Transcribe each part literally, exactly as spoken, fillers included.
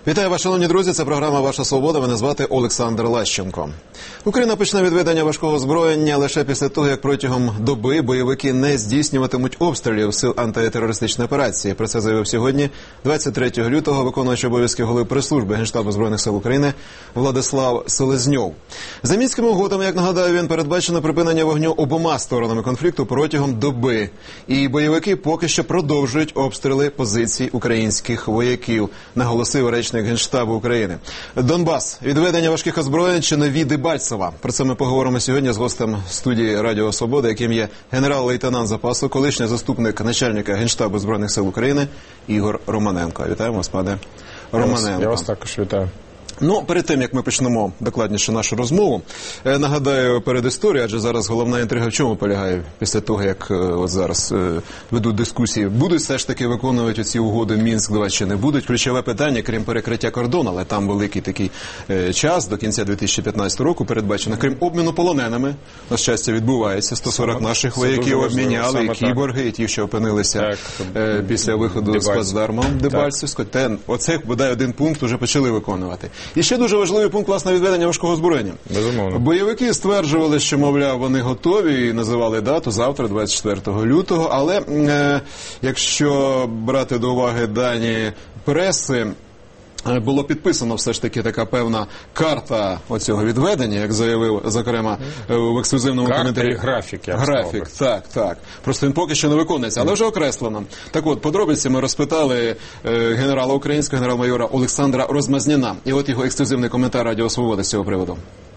Вітаю вас, шановні друзі, це програма «Ваша свобода», мене звати Олександр Лащенко. Україна почне відведення важкого озброєння лише після того, як протягом доби бойовики не здійснюватимуть обстрілів сил антитерористичної операції. Про це заявив сьогодні, двадцять третього лютого, виконуючий обов'язки голови прес-служби Генштабу Збройних сил України Владислав Селезньов. За Мінськими угодами, як нагадаю він, передбачено припинення вогню обома сторонами конфлікту протягом доби. І бойовики поки що продовжують обстріли позицій українських вояків, наголосив речник Генштабу України. Донбас. Відведення важких озброєнь чи нові Дебальцева. Про це ми поговоримо сьогодні з гостем студії Радіо Свобода, яким є генерал-лейтенант запасу, колишній заступник начальника Генштабу Збройних сил України Ігор Романенко. Вітаємо вас, пане Романенко. Я вас також вітаю. Ну, перед тим, як ми почнемо докладніше нашу розмову, нагадаю передісторію, адже зараз головна інтрига в чому полягає після того, як от зараз ведуть дискусії. Будуть все ж таки виконувати ці угоди Мінськ-два чи не будуть? Ключове питання, крім перекриття кордону, але там великий такий час, до кінця дві тисячі п'ятнадцятого року передбачено, крім обміну полоненими, на щастя, відбувається, сто сорок саме, наших вояків обміняли, і кіборги, і ті, що опинилися так, після виходу з плацдарму Дебальцевського. Оце, бодай, один пункт вже почали виконувати. І ще дуже важливий пункт, власне, відведення важкого озброєння. Безумовно. Бойовики стверджували, що, мовляв, вони готові і називали дату завтра, двадцять четвертого лютого, але е, якщо брати до уваги дані преси, було підписано все ж таки така певна карта оцього відведення, як заявив, зокрема, в ексклюзивному карта коментарі. І графік, я Графік, так, так. Просто він поки що не виконується, але вже окреслено. Так от, подробиці ми розпитали е, генерала українського, генерал-майора Олександра Розмазніна. І от його ексклюзивний коментар Радіо Свобода з цього приводу.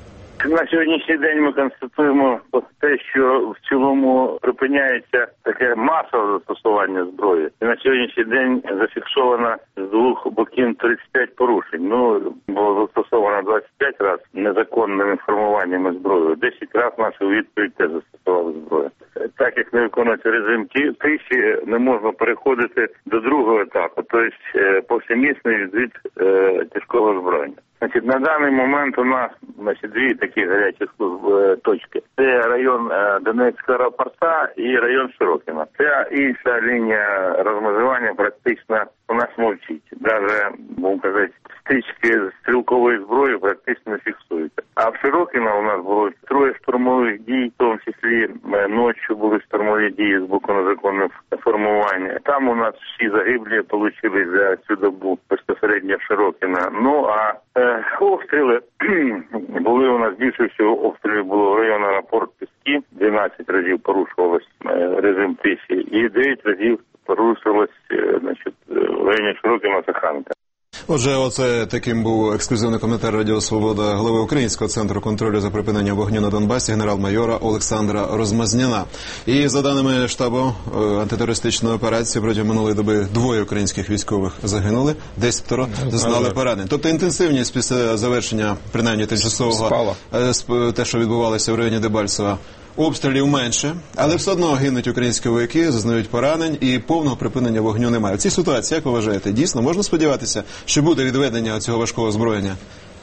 На сьогоднішній день ми констатуємо те, що в цілому припиняється таке масове застосування зброї. І на сьогоднішній день зафіксовано з двох боків тридцять п'ять порушень. Ну, було застосовано двадцять п'ять разів незаконними формуваннями зброї. десять разів наші у відповідь теж застосували зброю. Так як не виконується режим тиші, не можна переходити до другого етапу, тобто повсемісний відвід е, тяжкого озброєння. Значить, на даний момент у нас, значить, дві такі гарячі точки. Це район Донецького аеропорта і район Широкіна. Ця інша лінія розмежування практично у нас мовчить. Даже, будемо казати, стички з стрілковою зброєю практично не фіксуються. А в Широкіно у нас було троє штурмових дій, в тому числі ночі були штурмові дії з боку незаконних формувань. Там у нас всі загиблі отримали за цю добу безпосередньо в Широкіно. Ну, а е, обстріли були у нас більше всього обстрілів було в районі аеропорт Піски, дванадцять разів порушувалось е, режим тиші і дев'ять разів порушилось, е, значить, в районі Широкіно Саханка. Отже, оце таким був ексклюзивний коментар Радіо Свобода голови Українського центру контролю за припиненням вогню на Донбасі генерал-майора Олександра Розмазніна. І за даними штабу антитерористичної операції, протягом минулої доби двоє українських військових загинули, десятеро зазнали поранень. Тобто інтенсивність після завершення, принаймні тимчасового, те, що відбувалося в районі Дебальцева, обстрілів менше, але все одно гинуть українські вояки, зазнають поранень і повного припинення вогню немає. В цій ситуації, як ви вважаєте, дійсно можна сподіватися, що буде відведення цього важкого озброєння?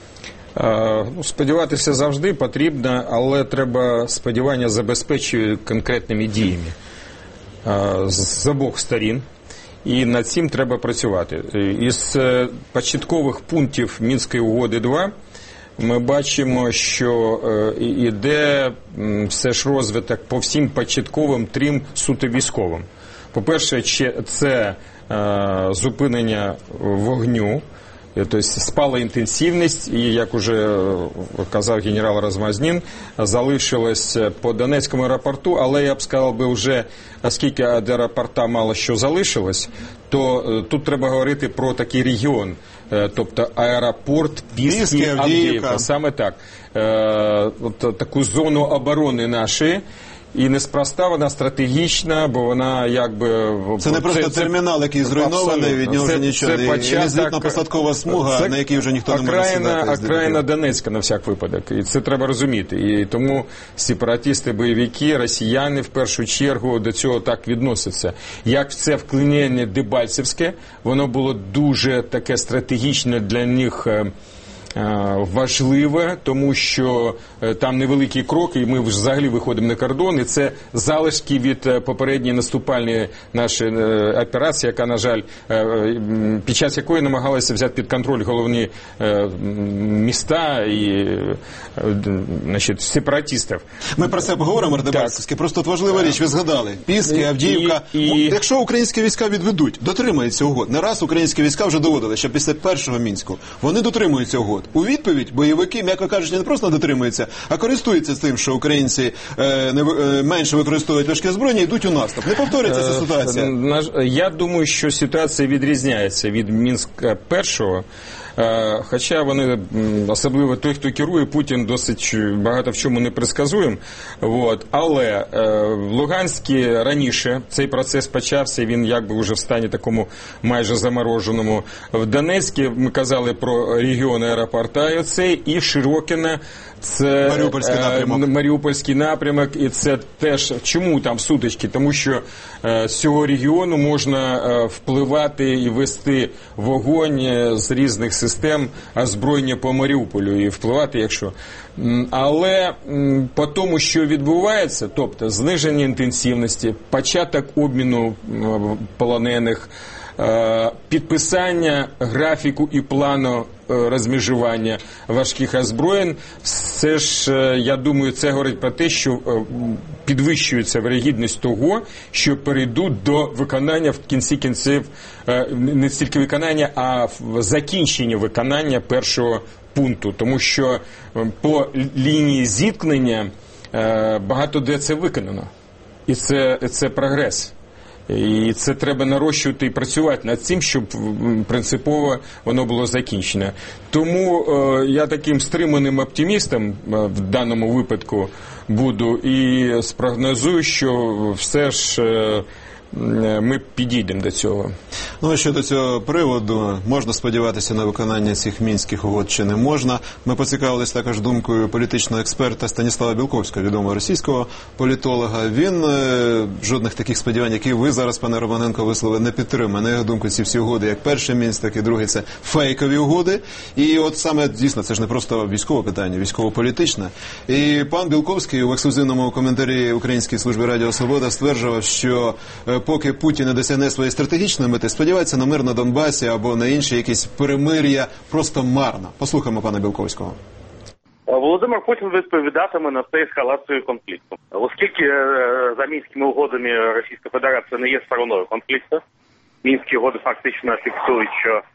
Е, ну, сподіватися завжди потрібно, але треба сподівання забезпечити конкретними діями е, з обох сторін. І над цим треба працювати. Із початкових пунктів Мінської угоди два ми бачимо, що йде все ж розвиток по всім початковим трьом суто військовим. По-перше, це зупинення вогню, тобто спала інтенсивність, і, як уже казав генерал Розмазнін, залишилось по Донецькому аеропорту, але я б сказав, би вже, оскільки від аеропорта мало що залишилось, то тут треба говорити про такий регіон, тобто аеропорт, Піски, Авдіївка, саме так. От таку зону оборони нашої. І неспроста вона стратегічна, бо вона якби... Це не просто це, термінал, який зруйнований, від нього вже нічого. Це початок, і злітно-посадкова смуга, це на якій вже ніхто не може сідати. Окраїна Донецька, на всяк випадок. І це треба розуміти. І тому сепаратисти, бойовики, росіяни в першу чергу до цього так відносяться. Як це вклинення Дебальцевське, воно було дуже таке стратегічне для них важливе, тому що там невеликі кроки, і ми взагалі виходимо на кордон, і це залишки від попередньої наступальної нашої операції, яка, на жаль, під час якої намагалися взяти під контроль головні міста і, значить, сепаратистів. Ми про це поговоримо, Ардебальцевський. Просто от важлива річ, ви згадали. Піски, Авдіївка. І, і... Якщо українські війська відведуть, дотримаються угод. Не раз українські війська вже доводили, що після першого Мінську вони дотримуються угод. У відповідь бойовики, м'яко кажучи, не просто дотримуються, а користуються тим, що українці е, не, е, менше використовують важке озброєння і йдуть у наступ. Не повторюється ця ситуація? Е, я думаю, що ситуація відрізняється від Мінська першого. Хоча вони, особливо той, хто керує, Путін досить багато в чому не предсказуєм. От. Але в Луганській раніше цей процес почався, він якби вже в стані такому майже замороженому. В Донецьку ми казали про регіон аеропорта і оцей, і Широкине. Це Маріупольський напрямок. Маріупольський напрямок, і це теж, чому там сутички? Тому що е, з цього регіону можна е, впливати і вести вогонь з різних систем озброєння по Маріуполю і впливати, якщо. Але м, по тому, що відбувається, тобто зниження інтенсивності, початок обміну м, полонених, підписання графіку і плану розмежування важких озброєнь, все ж, я думаю, це говорить про те, що підвищується вірогідність того, що перейдуть до виконання в кінці кінців, не стільки виконання, а закінчення виконання першого пункту. Тому що по лінії зіткнення багато де це виконано. І це, це прогрес. І це треба нарощувати і працювати над цим, щоб принципово воно було закінчено. Тому е, я таким стриманим оптимістом е, в даному випадку буду і спрогнозую, що все ж е, ми підійдемо до цього. Ну, а щодо цього приводу, можна сподіватися на виконання цих мінських угод чи не можна. Ми поцікавились також думкою політичного експерта Станіслава Білковського, відомого російського політолога. Він е, жодних таких сподівань, які ви зараз, пане Романенко, висловили, не підтримує. На його думку, ці всі угоди, як перший Мінськ, так і другий, це фейкові угоди. І от саме, дійсно, це ж не просто військове питання, військово-політичне. І пан Білковський у ексклюзивному коментарі Українській службі Радіо Свобода стверджував, що е, поки Путін не досягне своєї стратегічної мети, сподівається на мир на Донбасі або на інші якісь перемир'я просто марно. Послухаємо пана Білковського. Володимир Путін відповідатиме на це ескалацію конфлікту. Оскільки за Мінськими угодами Російська Федерація не є стороною конфлікту, Мінські угоди фактично фіксують, що е,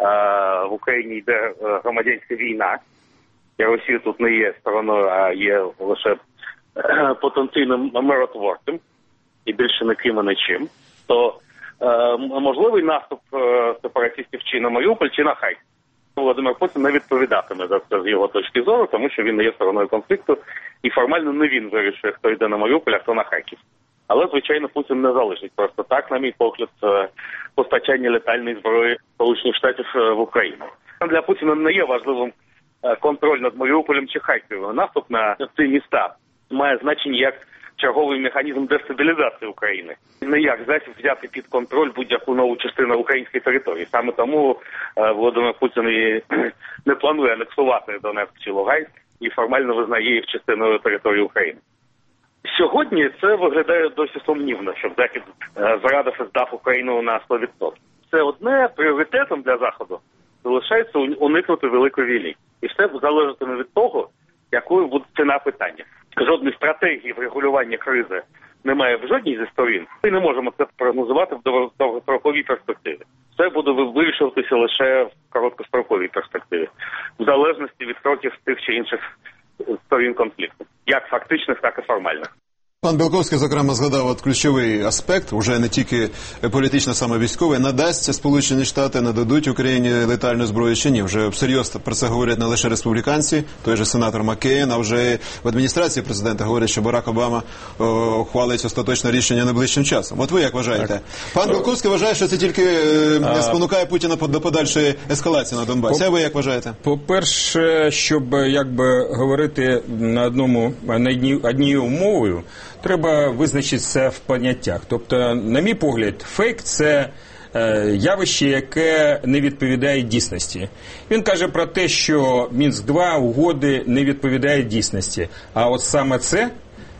в Україні йде громадянська війна, і Росія тут не є стороною, а є лише е, потенційним миротворцем, і більше ніким і нічим, то е, можливий наступ е, сепаратистів чи на Маріуполь, чи на Харків. Володимир Путін не відповідатиме за це з його точки зору, тому що він не є стороною конфлікту, і формально не він вирішує, хто йде на Маріуполь, а хто на Харків. Але, звичайно, Путін не залишить просто так, на мій погляд, постачання летальної зброї Сполучених Штатів в Україну. Для Путіна не є важливим контроль над Маріуполем чи Харковом. Наступ на ці міста має значення як черговий механізм дестабілізації України. Не як засіб взяти під контроль будь-яку нову частину української території. Саме тому е, Володимир Путін і не планує анексувати Донецьк чи Луганськ і формально визнає їх частиною території України. Сьогодні це виглядає досить сумнівно, щоб Захід е, зрадив і здав Україну на сто відсотків. Це одне пріоритетом для Заходу залишається уникнути великої війни. І все залежатиме від того, якою буде ціна питання. Жодної стратегії врегулювання кризи немає в жодній зі сторін. Ми не можемо це прогнозувати в довгостроковій перспективі. Це буде вирішуватися лише в короткостроковій перспективі, в залежності від кроків тих чи інших сторін конфлікту, як фактичних, так і формальних. Пан Білковський, зокрема, згадав от ключовий аспект, уже не тільки політично, саме військовий. Надасться Сполучені Штати, нададуть Україні летальну зброю чи ні? Вже всерйоз про це говорять не лише республіканці, той же сенатор Маккейн, а вже в адміністрації президента говорять, що Барак Обама о, ухвалить остаточне рішення найближчим часом. От ви як вважаєте? Так. Пан Білковський вважає, що це тільки е, спонукає Путіна до подальшої ескалації на Донбасі. А ви як вважаєте? По-перше, щоб якби говорити на одному, на одній, однією мовою, треба визначитися в поняттях. Тобто, на мій погляд, фейк – це е, явище, яке не відповідає дійсності. Він каже про те, що Мінськ два угоди не відповідають дійсності. А от саме це,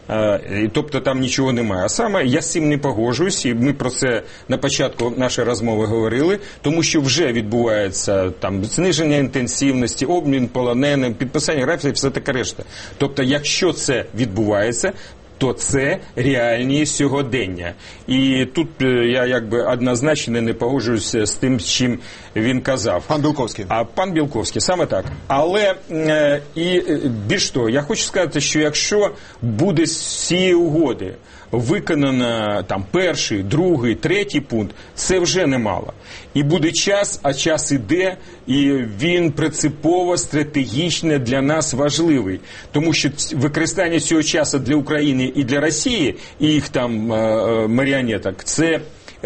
е, тобто там нічого немає. А саме я з цим не погоджуюсь, і ми про це на початку нашої розмови говорили, тому що вже відбувається там зниження інтенсивності, обмін полоненим, підписання графіків, все таке решта. Тобто, якщо це відбувається, то це реальні сьогодення. І тут я якби однозначно не погоджуюся з тим, з чим він казав. Пан Білковський. А пан Білковський, саме так. Але е, і більш того, я хочу сказати, що якщо буде з цієї угоди виконано там перший, другий, третій пункт, це вже немало. І буде час, а час іде, і він принципово, стратегічно для нас важливий. Тому що використання цього часу для України і для Росії, і їх там маріонеток, це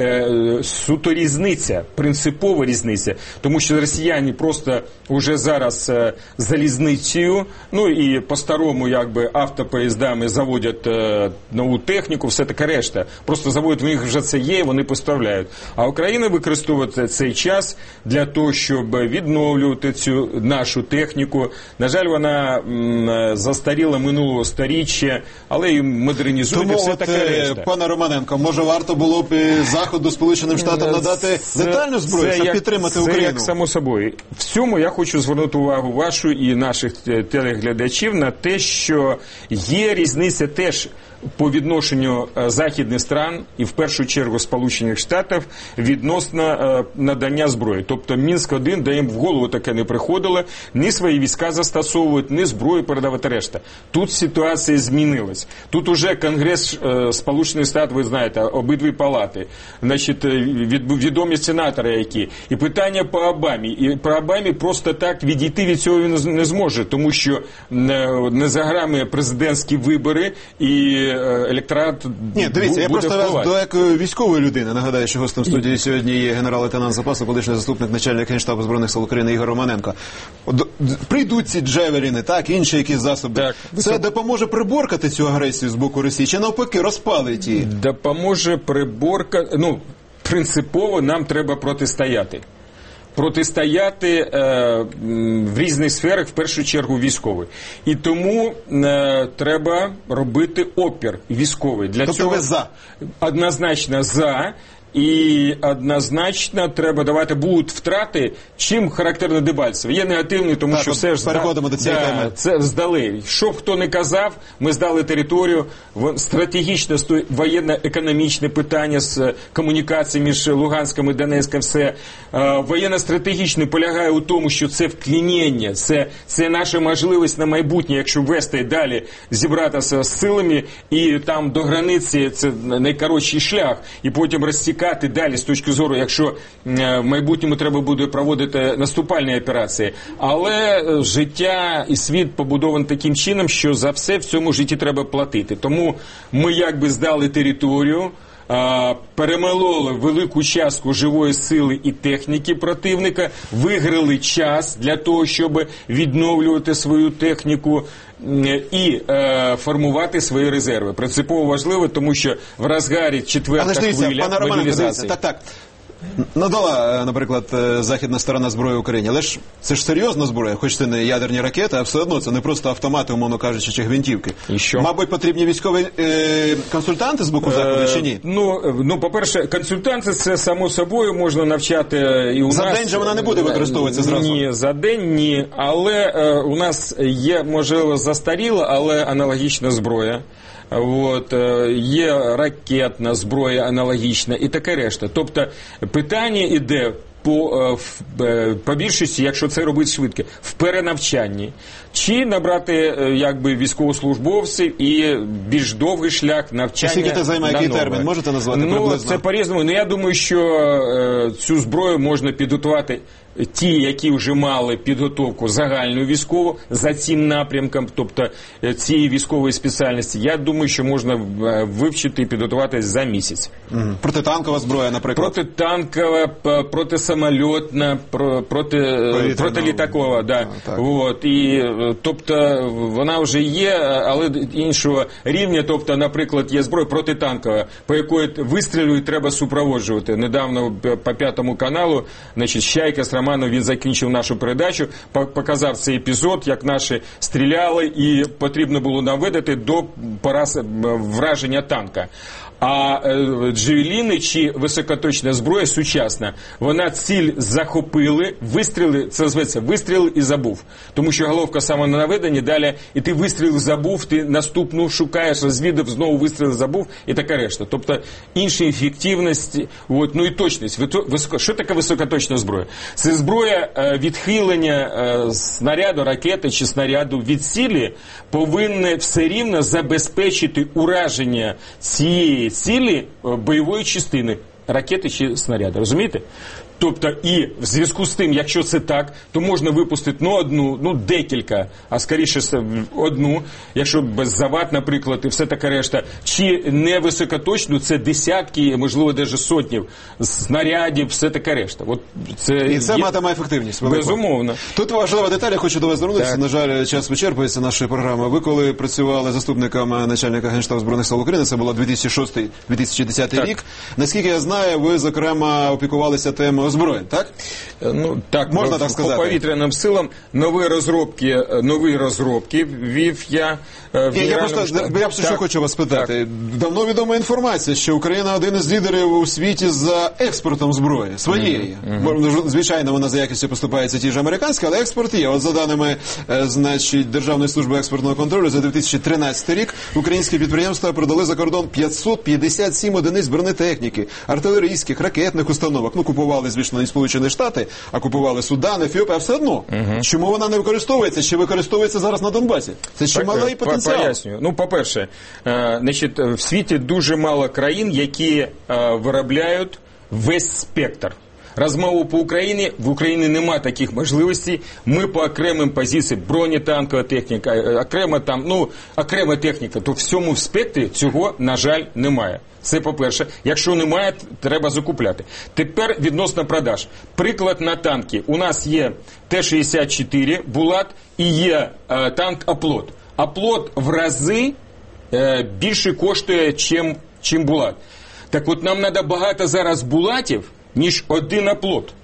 суто різниця, принципова різниця, тому що росіяни просто вже зараз е, залізницею, ну і по-старому якби автопоїздами заводять е, нову техніку, все таке решта. Просто заводять, в них вже це є, вони поставляють. А Україна використовує цей час для того, щоб відновлювати цю нашу техніку. На жаль, вона м, застаріла минулого сторіччя, але і модернізують, Тому все от, таке решта. пане Романенко, може варто було б Заходу, Сполученим Штатам надати Це- детальну зброю, це щоб як- підтримати це Україну? як само собою. В цьому я хочу звернути увагу вашу і наших е, телеглядачів на те, що є різниця теж по відношенню е, західних стран і в першу чергу Сполучених Штатів відносно е, надання зброї. Тобто Мінськ один, де їм в голову таке не приходило, ні свої війська застосовують, ні зброю передавати решта. Тут ситуація змінилась. Тут уже Конгрес е, Сполучених Штатів, ви знаєте, обидві палати, значить, від, відомі сенатори які. І питання по Обамі. І по Обамі просто так відійти від цього він не зможе, тому що не, не за грами президентські вибори і електорат Ні, дивіться, я буде просто впливати. вас до як військової людини нагадаю, що гостем студії сьогодні є генерал-лейтенант запасу, колишній заступник начальника Генштабу Збройних сил України Ігор Романенко. От, д- прийдуть ці джевеліни, так, інші якісь засоби. Так. Це допоможе приборкати цю агресію з боку Росії, чи навпаки розпалить її? Допоможе приборка, ну, принципово нам треба протистояти. Протистояти е, м, в різних сферах, в першу чергу військовий. І тому е, треба робити опір військовий. Для Тобто цього ви за? Однозначно за. І однозначно треба давати, будуть втрати, чим характерно Дебальцеве. Є негативний, тому Так, що от все ж переходимо зда- до цієї да, теми. це здали. Що б хто не казав, ми здали територію, в- стратегічно сто- воєнно-економічне питання з е, комунікації між Луганськом і Донецьком, все. Е, Воєнно-стратегічне полягає у тому, що це вклінення, це, це наша можливість на майбутнє, якщо вести далі, зібратися з силами і там до границі, це найкоротший шлях, і потім розсікати далі з точки зору, якщо е, в майбутньому треба буде проводити наступальні операції. Але е, життя і світ побудований таким чином, що за все в цьому житті треба платити. Тому ми якби здали територію, е, перемололи велику частку живої сили і техніки противника, виграли час для того, щоб відновлювати свою техніку м, і е, формувати свої резерви. Принципово важливо, тому що в розгарі четверта Але ж дивіться, хвиля пане Романенко, дивіться, мобілізації. так, так. Надала, е, наприклад, е, західна сторона зброї Україні, але ж це ж серйозна зброя, хоч це не ядерні ракети, а все одно це не просто автомати, умовно кажучи, чи гвинтівки. І що? Мабуть, потрібні військові е, консультанти з боку Заходу, чи ні? Е, Ну, е, ну, по-перше, консультанти це само собою можна навчати і у За нас. день же вона не буде використовуватися зразу? Ні, за день ні. Але е, у нас є, можливо, застаріла, але аналогічна зброя. От, е, є ракетна зброя аналогічна і таке решта. Тобто питання йде по, е, в- е, по більшості, якщо це робити швидко, в перенавчанні. Чи набрати е, якби військовослужбовців і більш довгий шлях навчання. Скільки це займає, на який нове. термін? Можете назвати Ну, приблизно? це по-різному. Ну, я думаю, що е, цю зброю можна підготувати ті, які вже мали підготовку загальну військову за цим напрямком, тобто цієї військової спеціальності, я думаю, що можна вивчити і підготуватись за місяць. Угу. Протитанкова зброя, наприклад? Протитанкова, протисамольотна, проти, протилітакова, да. А, От, і, тобто вона вже є, але іншого рівня, тобто, наприклад, є зброя протитанкова, по якої вистрілюють, треба супроводжувати. Недавно по П'ятому каналу, значить, Щайка з Романом, він закінчив нашу передачу, показав цей епізод, як наші стріляли, і потрібно було наведити до пораз враження танка. А е, джевеліни чи високоточна зброя сучасна, вона ціль захопили, вистріли, це зветься вистріл і забув. Тому що головка саме на наведенні, далі і ти вистріл забув, ти наступну шукаєш, розвідав, знову вистріл забув і така решта. Тобто інша ефективність, от, ну і точність. Високо, що таке високоточна зброя? Це зброя е, відхилення е, снаряду, ракети чи снаряду від цілі повинне все рівно забезпечити ураження цієї цілі бойової частини, ракети чи снаряди, розумієте? Тобто, і в зв'язку з тим, якщо це так, то можна випустити ну одну, ну декілька, а скоріше одну, якщо без завад, наприклад, і все таке решта, чи не високоточну, це десятки, можливо, навіть сотнів снарядів, все таке решта. От це і це є... матиме ефективність. Велико. Безумовно. Тут важлива деталь, я хочу до вас звернутися, так. На жаль, час вичерпується нашої програми. Ви коли працювали заступником начальника Генштабу Збройних сил України, це було дві тисячі шостий - дві тисячі десятий так. рік, наскільки я знаю, ви, зокрема, опікувалися темою озброєнь, так? Ну, так, можна так сказати. По повітряним силам нові розробки, нові розробки ввів я в я, я просто штабі. Я що хочу вас спитати. Так. Давно відома інформація, що Україна один із лідерів у світі за експортом зброї своєї. Mm-hmm. Звичайно, вона за якістю поступається ті ж американські, але експорт є. От за даними, значить, Державної служби експортного контролю, за дві тисячі тринадцятий рік українські підприємства продали за кордон п'ятсот п'ятдесят сім одиниць бронетехніки, артилерійських, ракетних установок. Ну, купували, звісно, не Сполучені Штати, а купували Судан, Ефіопія, а все одно. Угу. Чому вона не використовується? Чи використовується зараз на Донбасі? Це ще малий потенціал. Пояснюю. Ну, по-перше, е, значить, в світі дуже мало країн, які е, виробляють весь спектр. Розмову по Україні, в Україні нема таких можливостей. Ми по окремим позиціям, бронетанкова техніка, окрема там, ну, окрема техніка, то в всьому спектрі цього, на жаль, немає. Це по-перше. Якщо немає, треба закупляти. Тепер відносно продаж. Приклад на танки. У нас є Т шістдесят чотири, Булат і є е, танк Оплот. Оплот в рази е, більше коштує, чим, чим Булат. Так от нам треба багато зараз Булатів, ніж один Оплот.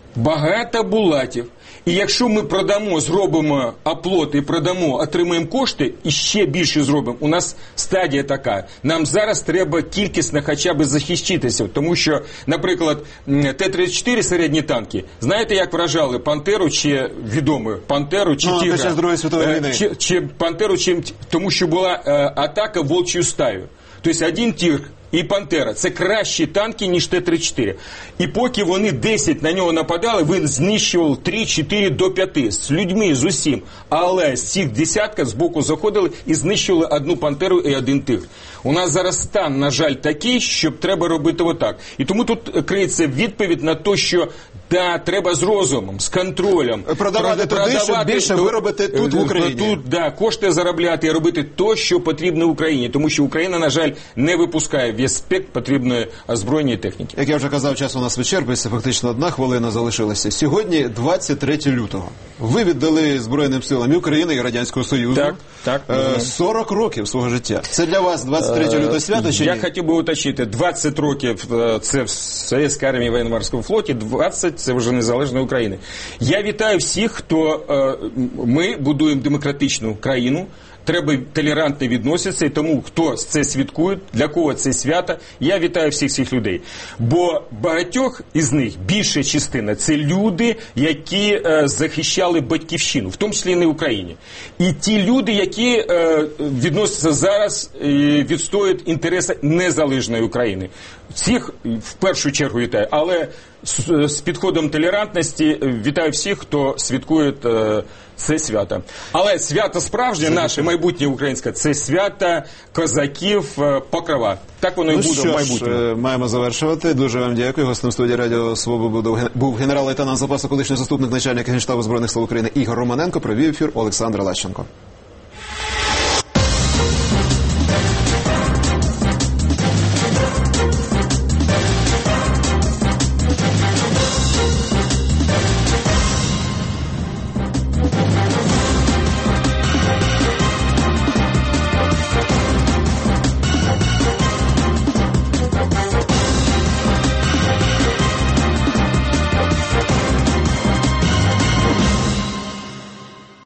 Багато Булатів. І якщо ми продамо, зробимо Оплот і продамо, отримаємо кошти, і ще більше зробимо, у нас стадія така. Нам зараз треба кількісно хоча б захищитися, тому що, наприклад, Т тридцять чотири середні танки, знаєте, як вражали Пантеру чи відому Пантеру чи ну, Тігра? Під час Другої світової війни. Чи, чи Пантеру, чи, тому що була е, атака вовчою стаю. Тобто один Тігр і Пантера – це кращі танки, ніж Т тридцять чотири. І поки вони десять на нього нападали, він знищував три-чотири до п'яти з людьми, з усім. Але з цих десятка з боку заходили і знищували одну Пантеру і один Тигр. У нас зараз стан, на жаль, такий, що треба робити отак. І тому тут криється відповідь на те, що да, треба з розумом, з контролем. Продавати туди, щоб більше виробити тут, в Україні. Тут, да, кошти заробляти і робити те, що потрібно Україні. Тому що Україна, на жаль, не випускає весь спектр потрібної озброєння і техніки. Як я вже казав, час у нас вичерпується, фактично одна хвилина залишилася. Сьогодні двадцять третє лютого. Ви віддали Збройним силам і України, і Радянського Союзу так, так, е, сорок років свого життя. Це для вас двадцять третє лютого свято чи ні? Я хотів би уточнити, двадцять років це в Совєтській армії воєнно-морському флоті, двадцять це вже незалежна Україна. Я вітаю всіх, хто ми будуємо демократичну країну. Треба толерантно відноситися, і тому, хто це святкує, для кого це свято, я вітаю всіх цих людей. Бо багатьох із них, більша частина, це люди, які е, захищали батьківщину, в тому числі і не в Україні. І ті люди, які е, відносяться зараз, е, відстоюють інтереси незалежної України. Всіх в першу чергу вітаю, але з, з підходом толерантності вітаю всіх, хто святкує е, це свято. Але свято справжнє, наше майбутнє українське, це свято козаків Покрова. Так воно і Ну буде що в майбутньому. ж, маємо завершувати. Дуже вам дякую. Гостем студії Радіо Свобода був генерал-лейтенант запасу, колишній заступник начальника Генштабу Збройних сил України Ігор Романенко. Провів ефір Олександр Лащенко.